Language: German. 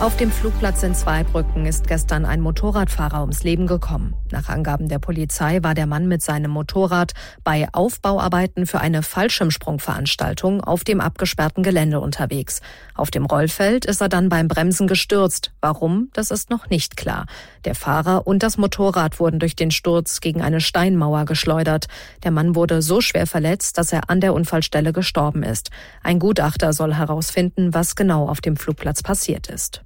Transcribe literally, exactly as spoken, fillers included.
Auf dem Flugplatz in Zweibrücken ist gestern ein Motorradfahrer ums Leben gekommen. Nach Angaben der Polizei war der Mann mit seinem Motorrad bei Aufbauarbeiten für eine Fallschirmsprungveranstaltung auf dem abgesperrten Gelände unterwegs. Auf dem Rollfeld ist er dann beim Bremsen gestürzt. Warum? Das ist noch nicht klar. Der Fahrer und das Motorrad wurden durch den Sturz gegen eine Steinmauer geschleudert. Der Mann wurde so schwer verletzt, dass er an der Unfallstelle gestorben ist. Ein Gutachter soll herausfinden, was genau auf dem Flugplatz passiert ist.